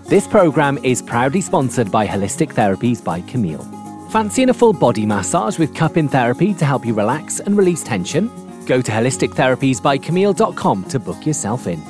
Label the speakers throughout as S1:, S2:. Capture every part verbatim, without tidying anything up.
S1: This programme is proudly sponsored by Holistic Therapies by Camille. Fancying a full body massage with cup-in therapy to help you relax and release tension? Go to holistic therapies by camille dot com to book yourself in.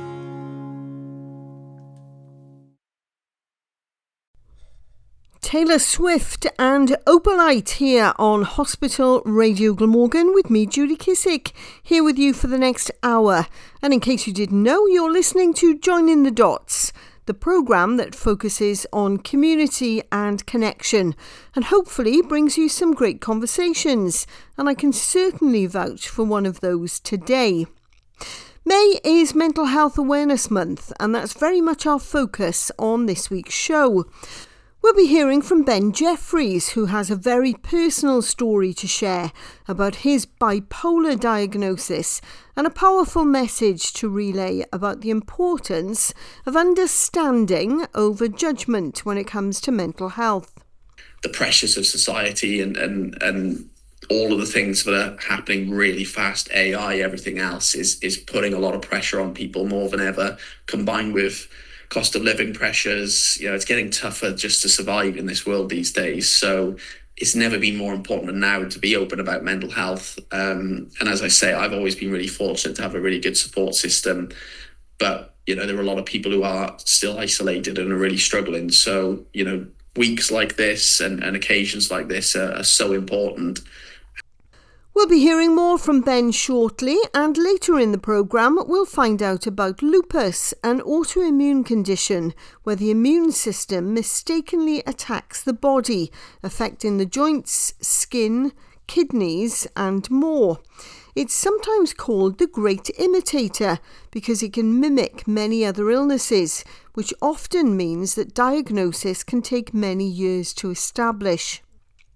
S2: Taylor Swift and Opalite here on Hospital Radio Glamorgan with me, Judy Kissick, here with you for the next hour. And in case you didn't know, you're listening to Joining the Dots, the programme that focuses on community and connection and hopefully brings you some great conversations. And I can certainly vouch for one of those today. May is Mental Health Awareness Month, and that's very much our focus on this week's show. We'll be hearing from Ben Jeffries, who has a very personal story to share about his bipolar diagnosis and a powerful message to relay about the importance of understanding over judgment when it comes to mental health.
S3: The pressures of society and, and, and all of the things that are happening really fast, A I, everything else is, is putting a lot of pressure on people more than ever, combined with cost of living pressures. You know, it's getting tougher just to survive in this world these days. So it's never been more important than now to be open about mental health. Um, and as I say, I've always been really fortunate to have a really good support system. But, you know, there are a lot of people who are still isolated and are really struggling. So, you know, weeks like this and, and occasions like this are, are so important.
S2: We'll be hearing more from Ben shortly, and later in the programme we'll find out about lupus, an autoimmune condition where the immune system mistakenly attacks the body, affecting the joints, skin, kidneys and more. It's sometimes called the great imitator because it can mimic many other illnesses, which often means that diagnosis can take many years to establish.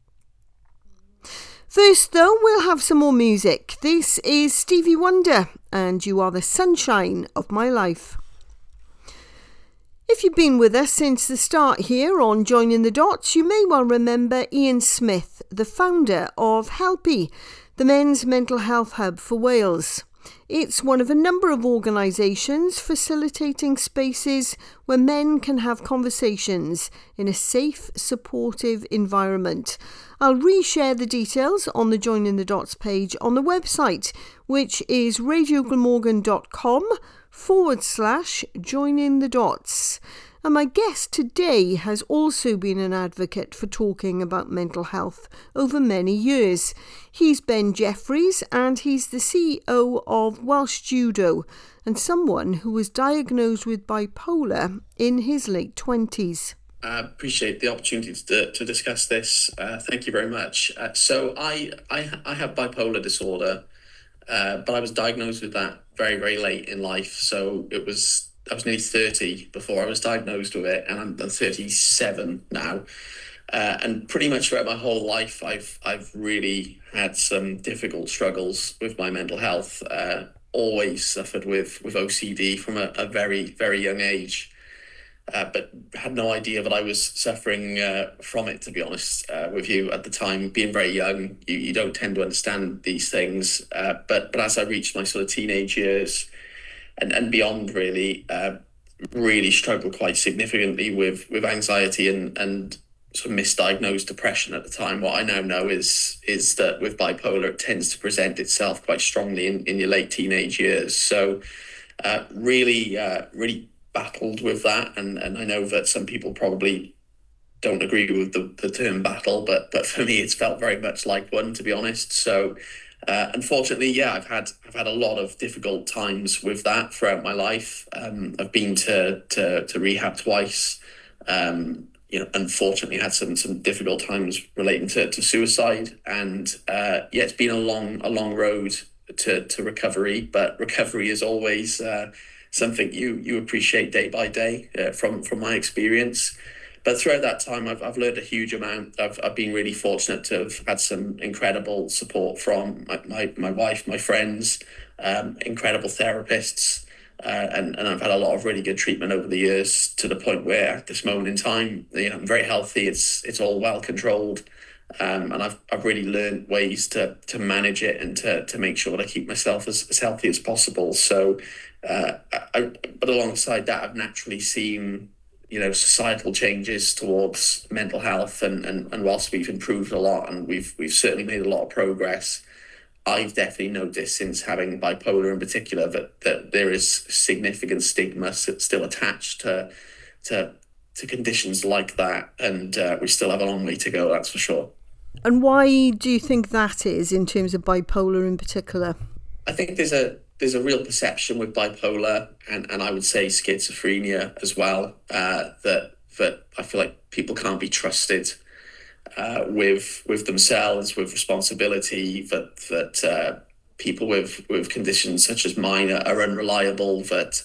S2: First, though, we'll have some more music. This is Stevie Wonder, and You Are the Sunshine of My Life. If you've been with us since the start here on Joining the Dots, you may well remember Ian Smith, the founder of Helpy, the men's mental health hub for Wales. It's one of a number of organisations facilitating spaces where men can have conversations in a safe, supportive environment. I'll reshare the details on the Joining the Dots page on the website, which is radioglamorgan.com forward slash joining the dots. And my guest today has also been an advocate for talking about mental health over many years. He's Ben Jeffries, and he's the C E O of Welsh Judo and someone who was diagnosed with bipolar in his late twenties.
S3: I appreciate the opportunity to, to discuss this. Uh, thank you very much. Uh, so I, I I have bipolar disorder, uh, but I was diagnosed with that very, very late in life. So it was I was nearly thirty before I was diagnosed with it, and I'm thirty-seven now. Uh, and pretty much throughout my whole life, I've I've really had some difficult struggles with my mental health. Uh, always suffered with with O C D from a, a very, very young age. Uh, but had no idea that I was suffering uh, from it, to be honest uh, with you at the time. Being very young, you, you don't tend to understand these things. Uh, but but as I reached my sort of teenage years and, and beyond, really, uh, really struggled quite significantly with, with anxiety and, and sort of misdiagnosed depression at the time. What I now know is is that with bipolar, it tends to present itself quite strongly in, in your late teenage years. So uh, really, uh, really battled with that, and and I know that some people probably don't agree with the, the term battle, but but for me it's felt very much like one, to be honest. So uh, unfortunately, yeah, I've had I've had a lot of difficult times with that throughout my life. Um, I've been to to to rehab twice. Um, you know, unfortunately, had some some difficult times relating to, to suicide, and uh, yeah, it's been a long a long road to to recovery. But recovery is always Uh, something you you appreciate day by day uh, from from my experience. But throughout that time, I've I've learned a huge amount. I've I've been really fortunate to have had some incredible support from my my, my wife, my friends, um, incredible therapists, uh, and and I've had a lot of really good treatment over the years, to the point where at this moment in time, you know, I'm very healthy. It's it's all well controlled. Um, and I've I've really learned ways to to manage it and to to make sure that I keep myself as, as healthy as possible. So, uh, I, but alongside that, I've naturally seen you know, societal changes towards mental health, and, and, and whilst we've improved a lot and we've we've certainly made a lot of progress, I've definitely noticed since having bipolar in particular that, that there is significant stigma still attached to to to conditions like that, and uh, we still have a long way to go, that's for sure.
S2: And why do you think that is, in terms of bipolar in particular?
S3: I think there's a there's a real perception with bipolar, and, and I would say schizophrenia as well, uh, that that I feel like people can't be trusted uh, with with themselves, with responsibility, that that uh, people with with conditions such as mine are, are unreliable, that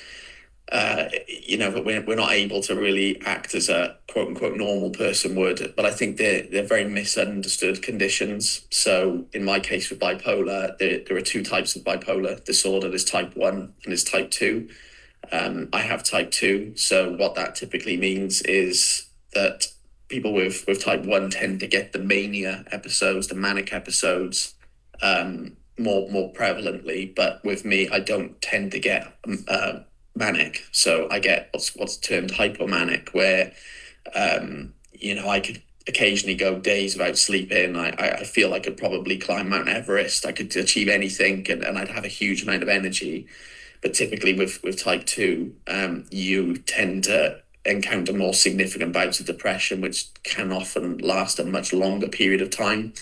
S3: uh, you know, that we're, we're not able to really act as a quote unquote normal person would. But I think they're, they're very misunderstood conditions. So in my case with bipolar, there, there are two types of bipolar disorder. There's type one and there's type two. Um, I have type two. So what that typically means is that people with, with type one tend to get the mania episodes, the manic episodes, um, more, more prevalently. But with me, I don't tend to get uh, manic. So I get what's what's termed hypomanic, where um, you know, I could occasionally go days without sleeping. I, I feel I could probably climb Mount Everest. I could achieve anything, and, and I'd have a huge amount of energy. But typically with, with type two, um, you tend to encounter more significant bouts of depression, which can often last a much longer period of time.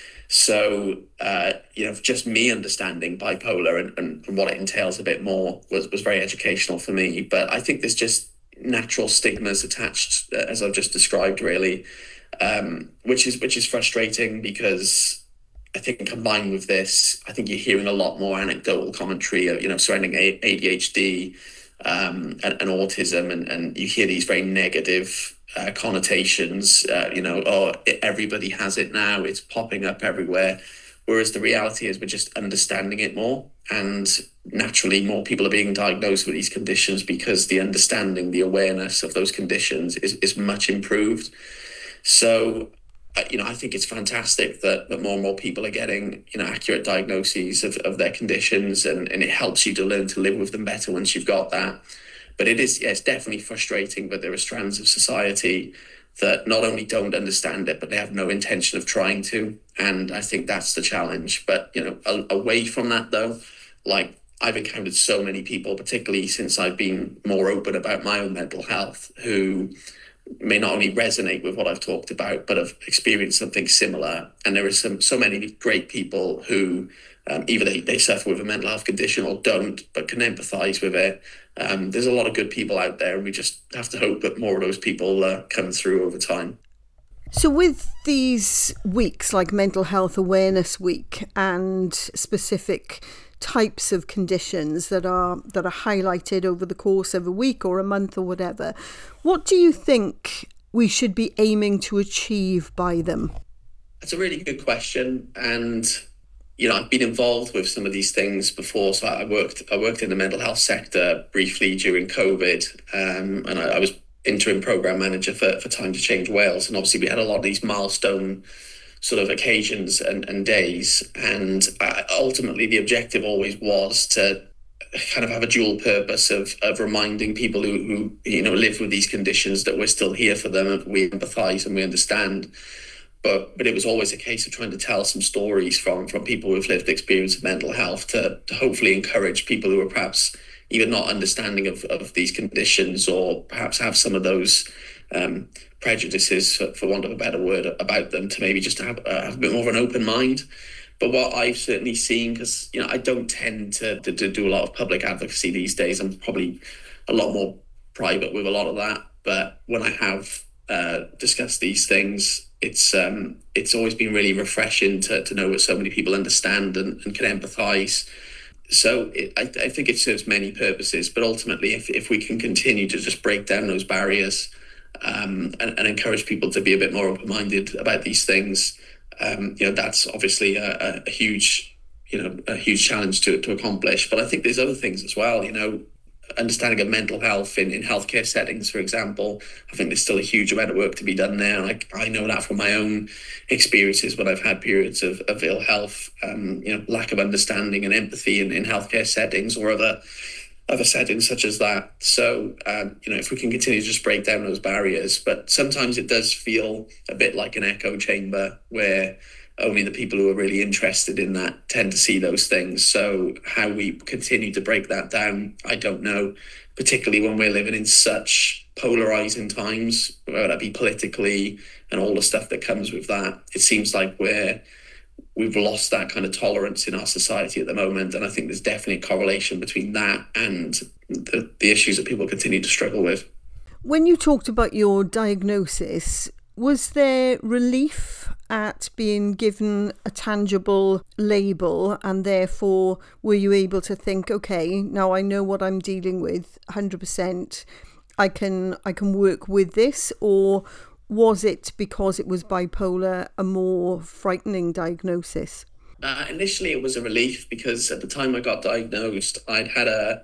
S3: So, uh, you know, just me understanding bipolar and, and, and what it entails a bit more was, was very educational for me. But I think there's just natural stigmas attached, uh, as I've just described, really, um, which is which is frustrating, because I think combined with this, I think you're hearing a lot more anecdotal commentary, you know, surrounding A D H D um, and, and autism, and, and you hear these very negative Uh, connotations, uh, you know, oh, everybody has it now, it's popping up everywhere. Whereas the reality is we're just understanding it more, and naturally more people are being diagnosed with these conditions because the understanding, the awareness of those conditions is, is much improved. So, uh, you know, I think it's fantastic that, that more and more people are getting, you know, accurate diagnoses of, of their conditions, and, and it helps you to learn to live with them better once you've got that. But it is, yeah, it's definitely frustrating, but there are strands of society that not only don't understand it, but they have no intention of trying to. And I think that's the challenge. But, you know, a- away from that, though, like I've encountered so many people, particularly since I've been more open about my own mental health, who may not only resonate with what I've talked about, but have experienced something similar. And there are some so many great people who um, either they, they suffer with a mental health condition or don't, but can empathise with it. Um, there's a lot of good people out there, and we just have to hope that more of those people uh, come through over time.
S2: So with these weeks like Mental Health Awareness Week and specific types of conditions that are that are highlighted over the course of a week or a month or whatever, what do you think we should be aiming to achieve by them?
S3: That's a really good question, and you know, I've been involved with some of these things before. So I worked I worked in the mental health sector briefly during COVID, um, and I, I was interim programme manager for, for Time to Change Wales. And obviously we had a lot of these milestone sort of occasions and, and days. And uh, ultimately the objective always was to kind of have a dual purpose of of reminding people who, who you know, live with these conditions that we're still here for them, and we empathise and we understand. But but it was always a case of trying to tell some stories from, from people who've lived the experience of mental health to, to hopefully encourage people who are perhaps either not understanding of, of these conditions, or perhaps have some of those um, prejudices, for, for want of a better word, about them, to maybe just have, uh, have a bit more of an open mind. But what I've certainly seen, because you know I don't tend to, to, to do a lot of public advocacy these days, I'm probably a lot more private with a lot of that. But when I have uh, discussed these things, it's um, it's always been really refreshing to, to know that so many people understand and, and can empathise. So it, I, I think it serves many purposes, but ultimately if, if we can continue to just break down those barriers um, and, and encourage people to be a bit more open-minded about these things, um, you know, that's obviously a, a huge, you know, a huge challenge to, to accomplish. But I think there's other things as well, you know, understanding of mental health in, in healthcare settings, for example. I think there's still a huge amount of work to be done there. Like I know that from my own experiences when I've had periods of, of ill health, um, you know, lack of understanding and empathy in, in healthcare settings or other other settings such as that. So, um, you know, if we can continue to just break down those barriers, but sometimes it does feel a bit like an echo chamber where only the people who are really interested in that tend to see those things. So how we continue to break that down, I don't know, particularly when we're living in such polarizing times, whether that be politically and all the stuff that comes with that. It seems like we're we've lost that kind of tolerance in our society at the moment. And I think there's definitely a correlation between that and the, the issues that people continue to struggle with.
S2: When you talked about your diagnosis, was there relief at being given a tangible label, and therefore were you able to think, okay, now I know what I'm dealing with one hundred percent, I can I can work with this? Or was it, because it was bipolar, a more frightening diagnosis?
S3: Uh, initially, it was a relief because at the time I got diagnosed, I'd had a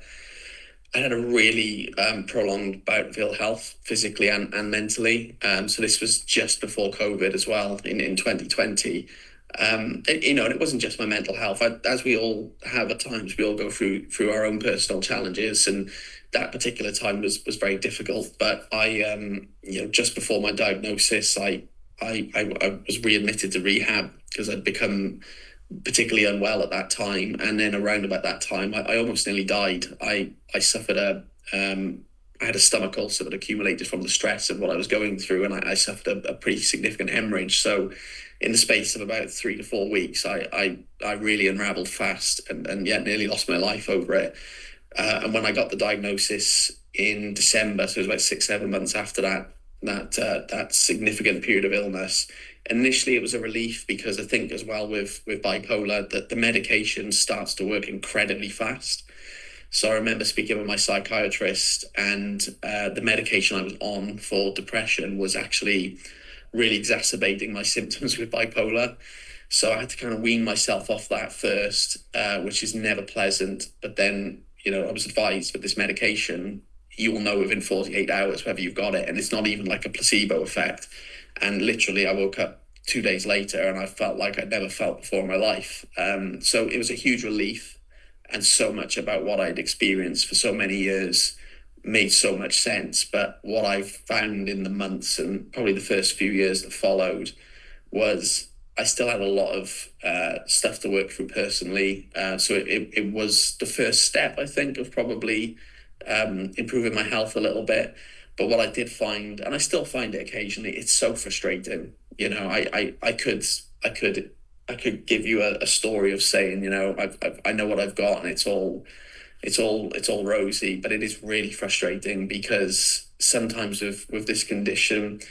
S3: I had a really um, prolonged bout of ill health, physically and, and mentally. Um, so this was just before COVID as well, in, in twenty twenty. Um, it, you know, and it wasn't just my mental health. I, as we all have at times, we all go through through our own personal challenges, and that particular time was was very difficult. But I, um, you know, just before my diagnosis, I I I, I was readmitted to rehab because I'd become particularly unwell at that time. And then around about that time, I, I almost nearly died. I, I suffered a, um, I had a stomach ulcer that accumulated from the stress of what I was going through. And I, I suffered a, a pretty significant hemorrhage. So in the space of about three to four weeks, I, I, I really unraveled fast and, and yet nearly lost my life over it. Uh, and when I got the diagnosis in December, so it was about six, seven months after that, that, uh, that significant period of illness, initially it was a relief because I think as well with, with bipolar that the medication starts to work incredibly fast. So I remember speaking with my psychiatrist, and uh, the medication I was on for depression was actually really exacerbating my symptoms with bipolar. So I had to kind of wean myself off that first, uh, which is never pleasant. But then, you know, I was advised with this medication, you will know within forty-eight hours whether you've got it. And it's not even like a placebo effect. And literally, I woke up two days later and I felt like I'd never felt before in my life. Um, so it was a huge relief, and so much about what I'd experienced for so many years made so much sense. But what I've found in the months and probably the first few years that followed was I still had a lot of uh, stuff to work through personally. Uh, so it, it, it was the first step, I think, of probably um, improving my health a little bit. But what I did find, and I still find it occasionally, it's so frustrating. You know, I, I, I could, I could, I could give you a, a story of saying, you know, I've, I've, I know what I've got, and it's all, it's all, it's all rosy. But it is really frustrating because sometimes with with this condition,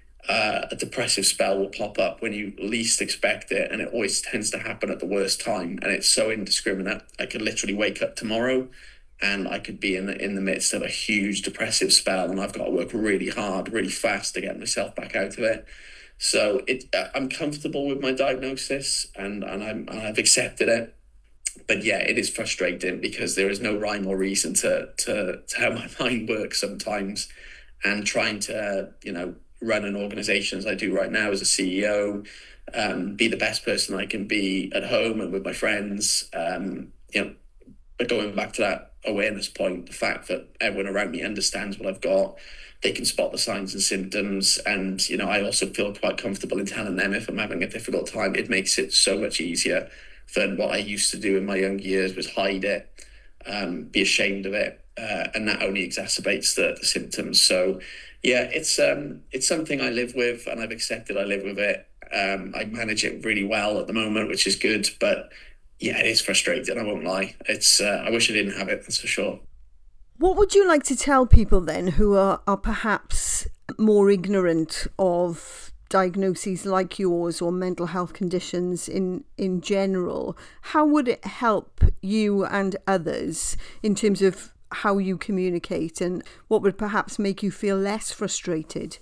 S3: uh, a depressive spell will pop up when you least expect it, and it always tends to happen at the worst time. And it's so indiscriminate. I could literally wake up tomorrow and I could be in the, in the midst of a huge depressive spell, and I've got to work really hard, really fast to get myself back out of it. So it, I'm comfortable with my diagnosis, and, and I'm, I've accepted it. But yeah, it is frustrating because there is no rhyme or reason to, to, to how my mind works sometimes. And trying to, you know, run an organization as I do right now as a C E O, um, be the best person I can be at home and with my friends, um, you know, but going back to that awareness point, the fact that everyone around me understands what I've got, they can spot the signs and symptoms. And, you know, I also feel quite comfortable in telling them if I'm having a difficult time. It makes it so much easier than what I used to do in my young years, was hide it, um, be ashamed of it. Uh, and that only exacerbates the, the symptoms. So, yeah, it's um, it's something I live with, and I've accepted I live with it. Um, I manage it really well at the moment, which is good. But yeah, it is frustrating, I won't lie. It's uh, I wish I didn't have it, that's for sure.
S2: What would you like to tell people then who are, are perhaps more ignorant of diagnoses like yours or mental health conditions in, in general? How would it help you and others in terms of how you communicate, and what would perhaps make you feel less frustrated?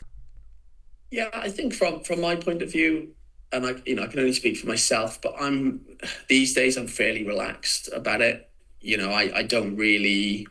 S3: Yeah, I think from from my point of view, and I, you know, I can only speak for myself, but I'm these days I'm fairly relaxed about it. You know, I, I don't really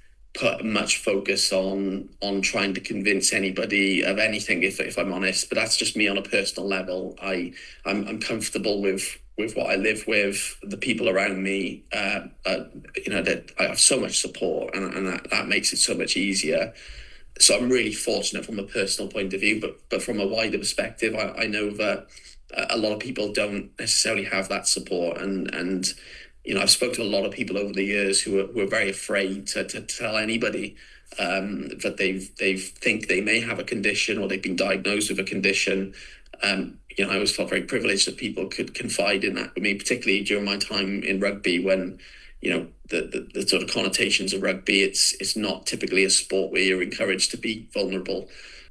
S3: put much focus on on trying to convince anybody of anything, if if I'm honest. But that's just me on a personal level. I I'm I'm comfortable with with what I live with, the people around me, uh, uh, you know, that I have so much support, and, and that, that makes it so much easier. So I'm really fortunate from a personal point of view, but but from a wider perspective, I, I know that a lot of people don't necessarily have that support, and and you know, I've spoken to a lot of people over the years who are who are very afraid to, to tell anybody um, that they've they think they may have a condition, or they've been diagnosed with a condition. Um, you know, I always felt very privileged that people could confide in that with me, particularly during my time in rugby, when, you know, the, the, the sort of connotations of rugby, it's it's not typically a sport where you're encouraged to be vulnerable.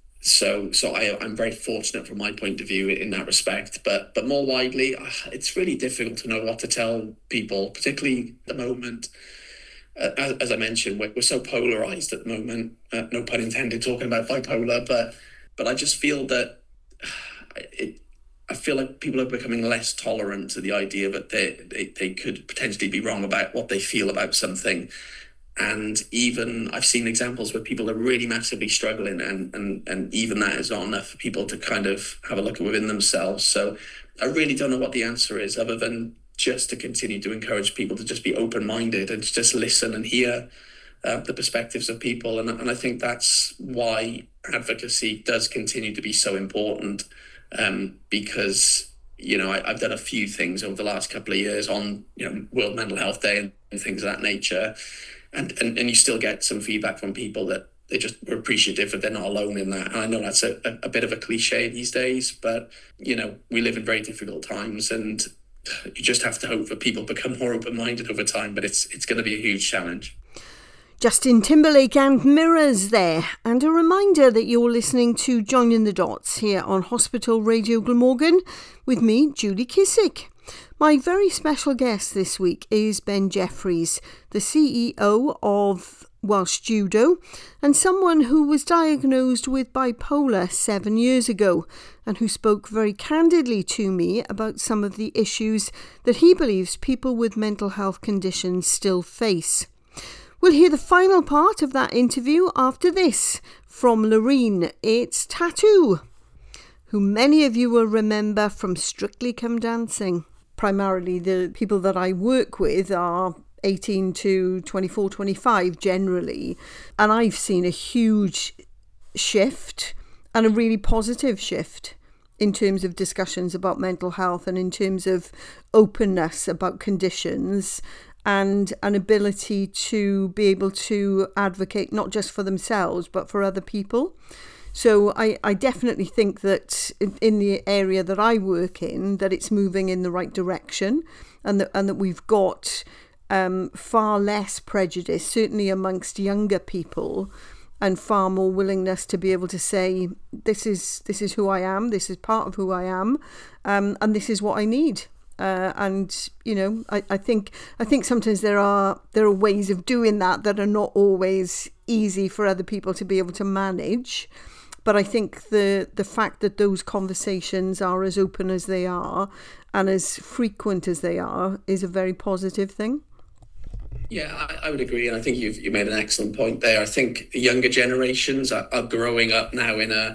S3: So so I, I'm very fortunate from my point of view in that respect. But but more widely, it's really difficult to know what to tell people, particularly at the moment. Uh, as, as I mentioned, we're, we're so polarized at the moment, uh, no pun intended, talking about bipolar, but but I just feel that it, I feel like people are becoming less tolerant to the idea that they, they, they could potentially be wrong about what they feel about something. And even I've seen examples where people are really massively struggling, and, and, and even that is not enough for people to kind of have a look within themselves. So I really don't know what the answer is, other than just to continue to encourage people to just be open-minded and to just listen and hear uh, the perspectives of people. And, and I think that's why advocacy does continue to be so important, um, because, you know, I, I've done a few things over the last couple of years on, you know, World Mental Health Day and, and things of that nature. And, and and you still get some feedback from people that they just are appreciative that they're not alone in that. And I know that's a, a, a bit of a cliche these days, but, you know, we live in very difficult times, and you just have to hope that people become more open-minded over time, but it's it's going to be a huge challenge.
S2: Justin Timberlake and Mirrors there. And a reminder that you're listening to Joining the Dots here on Hospital Radio Glamorgan with me, Julie Kissick. My very special guest this week is Ben Jeffries, the C E O of Welsh Judo, and someone who was diagnosed with bipolar seven years ago, and who spoke very candidly to me about some of the issues that he believes people with mental health conditions still face. We'll hear the final part of that interview after this from Loreen. It's Tattoo, who many of you will remember from Strictly Come Dancing. Primarily the people that I work with are eighteen to twenty-four, twenty-five generally. And I've seen a huge shift, and a really positive shift, in terms of discussions about mental health, and in terms of openness about conditions, and an ability to be able to advocate not just for themselves but for other people. So I, I definitely think that in, in the area that I work in, that it's moving in the right direction, and that and that we've got um, far less prejudice, certainly amongst younger people, and far more willingness to be able to say, this is this is who I am, this is part of who I am, um, and this is what I need. Uh, and you know, I, I think I think sometimes there are there are ways of doing that that are not always easy for other people to be able to manage. But I think the the fact that those conversations are as open as they are and as frequent as they are is a very positive thing.
S3: Yeah, I, I would agree, and I think you've you made an excellent point there. I think the younger generations are, are growing up now in a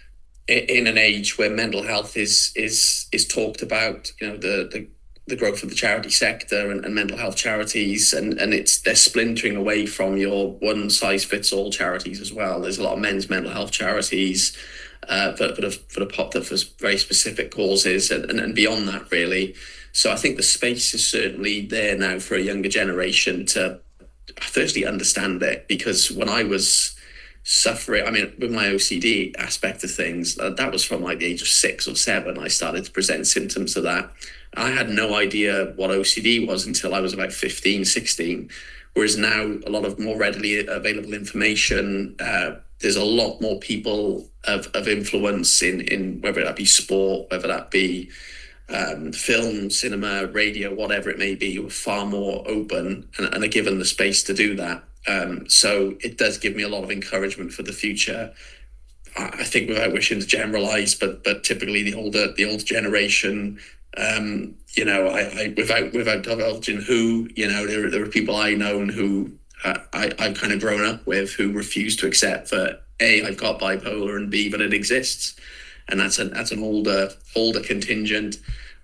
S3: in an age where mental health is is is talked about. You know, the the, the growth of the charity sector and, and mental health charities, and and it's they're splintering away from your one size fits all charities as well. There's a lot of men's mental health charities uh, that, that have that have popped up for very specific causes, and, and, and beyond that really. So I think the space is certainly there now for a younger generation to firstly understand it, because when I was suffering, I mean, with my O C D aspect of things, uh, that was from like the age of six or seven. I started to present symptoms of that. I had no idea what O C D was until I was about fifteen, sixteen. Whereas now a lot of more readily available information, uh, there's a lot more people of, of influence in, in whether that be sport, whether that be um, film, cinema, radio, whatever it may be, who are far more open and, and are given the space to do that. Um, so it does give me a lot of encouragement for the future. I, I think, without wishing to generalize, but but typically the older the older generation, um, you know, I, I without without divulging who, you know, there there are people I know and who uh, I I've kind of grown up with who refuse to accept that A, I've got bipolar, and B, that it exists, and that's an that's an older older contingent.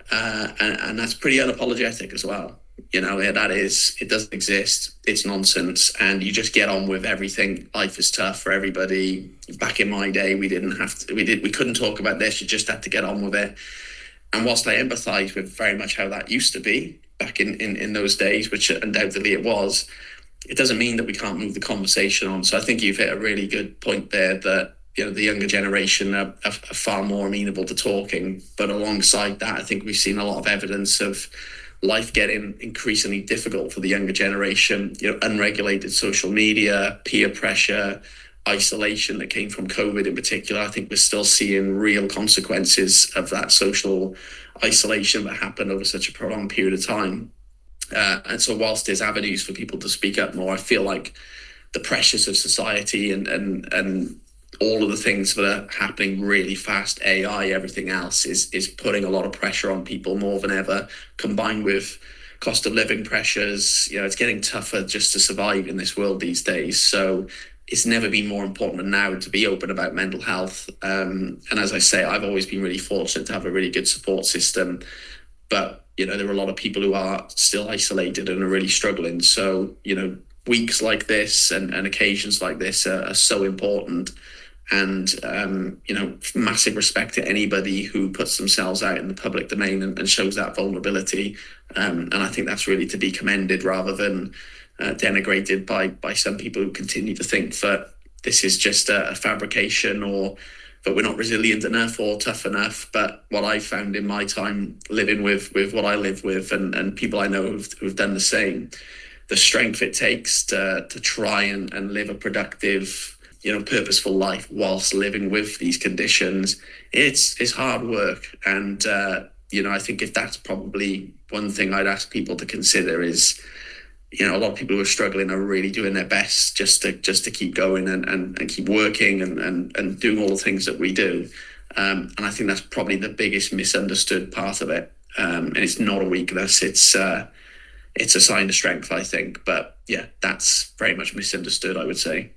S3: uh, and, and that's pretty unapologetic as well. You know, that is, it doesn't exist. It's nonsense. And you just get on with everything. Life is tough for everybody. Back in my day, we didn't have to, we did, we couldn't talk about this. You just had to get on with it. And whilst I empathise with very much how that used to be back in, in, in those days, which undoubtedly it was, it doesn't mean that we can't move the conversation on. So I think you've hit a really good point there that, you know, the younger generation are, are, are far more amenable to talking. But alongside that, I think we've seen a lot of evidence of life getting increasingly difficult for the younger generation, you know, unregulated social media, peer pressure, isolation that came from COVID in particular. I think we're still seeing real consequences of that social isolation that happened over such a prolonged period of time. Uh, and so whilst there's avenues for people to speak up more, I feel like the pressures of society and and and all of the things that are happening really fast, A I, everything else is is putting a lot of pressure on people more than ever, combined with cost of living pressures. You know, it's getting tougher just to survive in this world these days. So it's never been more important than now to be open about mental health. Um, and as I say, I've always been really fortunate to have a really good support system. But, you know, there are a lot of people who are still isolated and are really struggling. So, you know, weeks like this and, and occasions like this are, are so important. And, um, you know, massive respect to anybody who puts themselves out in the public domain and, and shows that vulnerability. Um, and I think that's really to be commended rather than uh, denigrated by by some people who continue to think that this is just a, a fabrication or that we're not resilient enough or tough enough. But what I found in my time living with with what I live with and, and people I know who've, who've done the same, the strength it takes to, to try and, and live a productive, you know, purposeful life whilst living with these conditions, it's it's hard work. And, uh, you know, I think if that's probably one thing I'd ask people to consider is, you know, a lot of people who are struggling are really doing their best just to just to keep going and, and, and keep working and, and, and doing all the things that we do. Um, and I think that's probably the biggest misunderstood part of it. Um, and it's not a weakness. It's uh, it's a sign of strength, I think. But yeah, that's very much misunderstood, I would say.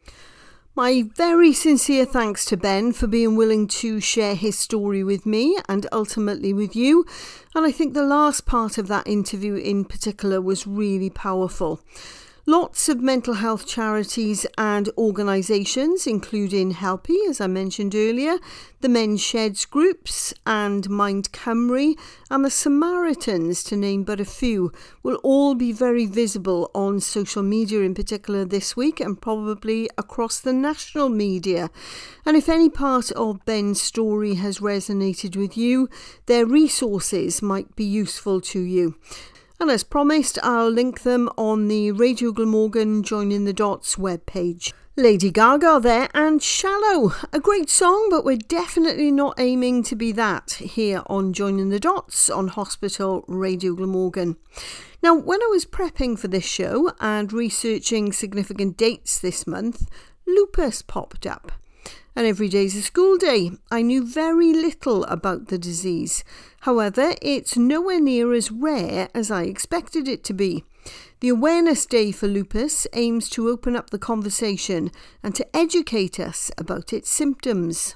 S2: My very sincere thanks to Ben for being willing to share his story with me and ultimately with you. And I think the last part of that interview in particular was really powerful. Lots of mental health charities and organisations, including Helpy, as I mentioned earlier, the Men's Sheds groups and Mind Cymru and the Samaritans, to name but a few, will all be very visible on social media in particular this week and probably across the national media. And if any part of Ben's story has resonated with you, their resources might be useful to you. And as promised, I'll link them on the Radio Glamorgan Joining the Dots webpage. Lady Gaga there and Shallow, a great song, but we're definitely not aiming to be that here on Joining the Dots on Hospital Radio Glamorgan. Now, when I was prepping for this show and researching significant dates this month, lupus popped up. And every day's a school day. I knew very little about the disease. However, it's nowhere near as rare as I expected it to be. The Awareness Day for Lupus aims to open up the conversation and to educate us about its symptoms.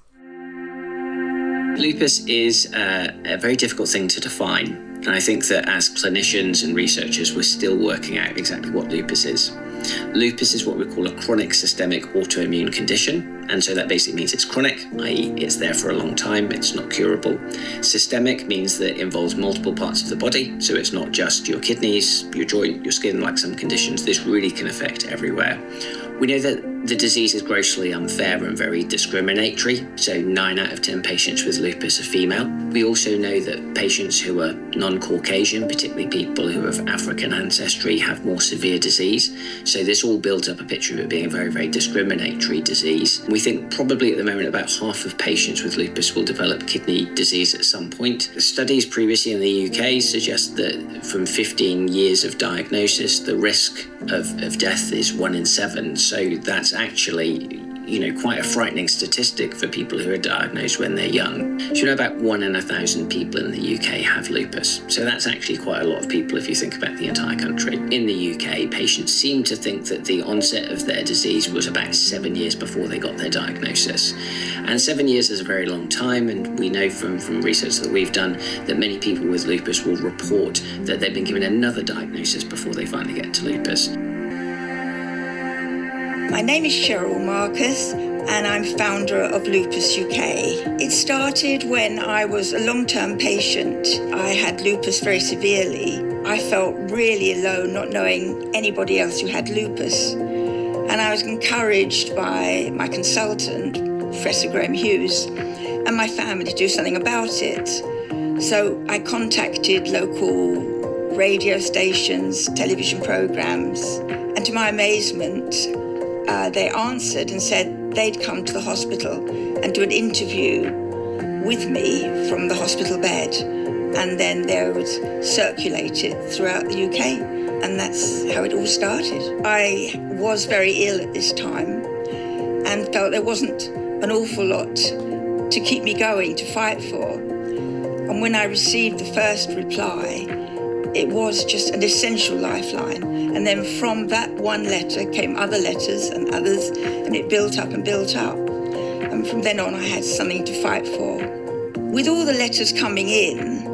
S4: Lupus is uh, a very difficult thing to define. And I think that as clinicians and researchers, we're still working out exactly what lupus is. Lupus is what we call a chronic systemic autoimmune condition. And so that basically means it's chronic, that is it's there for a long time, it's not curable. Systemic means that it involves multiple parts of the body. So it's not just your kidneys, your joint, your skin, like some conditions. This really can affect everywhere. We know that the disease is grossly unfair and very discriminatory, so nine out of ten patients with lupus are female. We also know that patients who are non-Caucasian, particularly people who have African ancestry, have more severe disease. So this all builds up a picture of it being a very, very discriminatory disease. We think probably at the moment about half of patients with lupus will develop kidney disease at some point. Studies previously in the U K suggest that from fifteen years of diagnosis, the risk of, of death is one in seven. So that's actually you know, quite a frightening statistic for people who are diagnosed when they're young. So you know, about one in a thousand people in the U K have lupus. So that's actually quite a lot of people if you think about the entire country. In the U K, patients seem to think that the onset of their disease was about seven years before they got their diagnosis. And seven years is a very long time, and we know from, from research that we've done that many people with lupus will report that they've been given another diagnosis before they finally get to lupus.
S5: My name is Cheryl Marcus, and I'm founder of Lupus U K. It started when I was a long-term patient. I had lupus very severely. I felt really alone, not knowing anybody else who had lupus. And I was encouraged by my consultant, Professor Graham Hughes, and my family to do something about it. So I contacted local radio stations, television programs, and to my amazement, uh, they answered and said they'd come to the hospital and do an interview with me from the hospital bed, and then they would circulate it throughout the U K, and that's how it all started. I was very ill at this time and felt there wasn't an awful lot to keep me going, to fight for. And when I received the first reply, it was just an essential lifeline. And then from that one letter came other letters and others, and it built up and built up. And from then on, I had something to fight for. With all the letters coming in,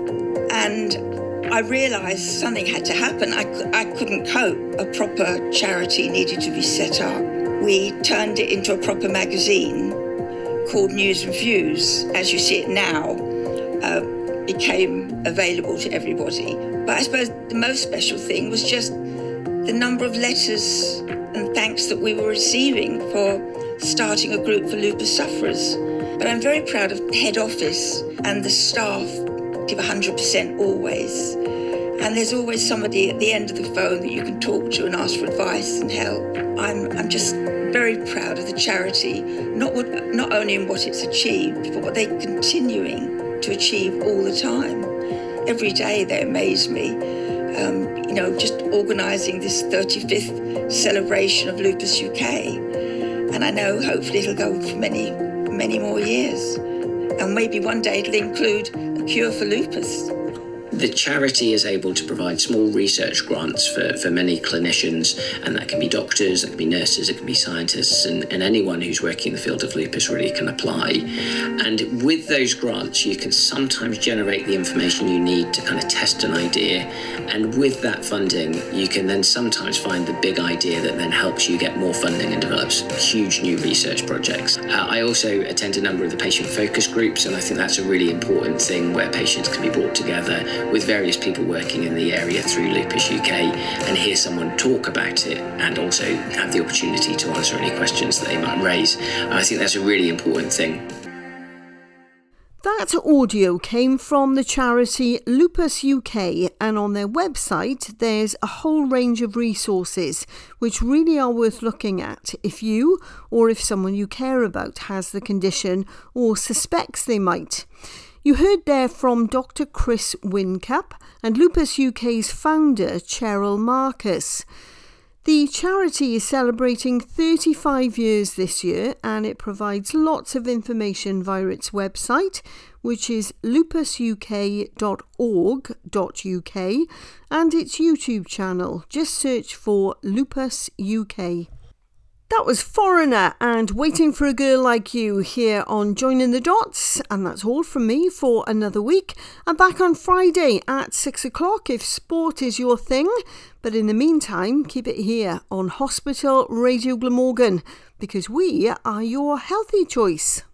S5: and I realised something had to happen. I, I couldn't cope. A proper charity needed to be set up. We turned it into a proper magazine called News and Views, as you see it now. Uh, became available to everybody. But I suppose the most special thing was just the number of letters and thanks that we were receiving for starting a group for lupus sufferers. But I'm very proud of the head office, and the staff give one hundred percent always. And there's always somebody at the end of the phone that you can talk to and ask for advice and help. I'm I'm just very proud of the charity, not what, not only in what it's achieved, but what they're continuing to achieve all the time. Every day they amaze me. Um, you know, just organising this thirty-fifth celebration of Lupus U K. And I know hopefully it'll go for many, many more years. And maybe one day it'll include a cure for lupus.
S4: The charity is able to provide small research grants for, for many clinicians, and that can be doctors, it can be nurses, it can be scientists, and, and anyone who's working in the field of lupus really can apply. And with those grants, you can sometimes generate the information you need to kind of test an idea, and with that funding, you can then sometimes find the big idea that then helps you get more funding and develops huge new research projects. Uh, I also attend a number of the patient focus groups, and I think that's a really important thing where patients can be brought together with various people working in the area through Lupus U K and hear someone talk about it, and also have the opportunity to answer any questions that they might raise. And I think that's a really important thing.
S2: That audio came from the charity Lupus U K, and on their website there's a whole range of resources which really are worth looking at if you or if someone you care about has the condition or suspects they might. You heard there from Doctor Chris Whincup and Lupus U K's founder, Cheryl Marcus. The charity is celebrating thirty-five years this year, and it provides lots of information via its website, which is lupus u k dot org dot u k, and its YouTube channel. Just search for Lupus U K. That was Foreigner and Waiting for a Girl Like You here on Joining the Dots, and that's all from me for another week. I'm back on Friday at six o'clock if sport is your thing, but in the meantime keep it here on Hospital Radio Glamorgan, because we are your healthy choice.